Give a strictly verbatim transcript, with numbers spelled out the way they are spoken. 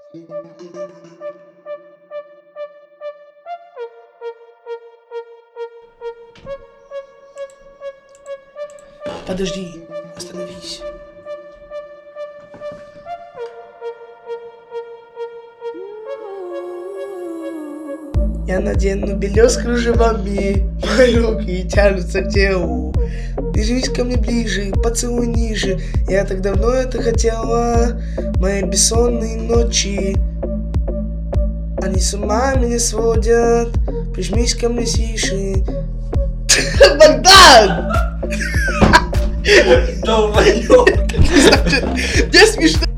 Подожди, остановись. Я надену белье с кружевами, мои руки тянутся к телу. Держись ко мне ближе, поцелуй ниже. Я так давно это хотела. Мои бессонные ночи, они с ума меня сводят. Прижмись ко мне тише. Богдан! Долбоёб! Мне смешно.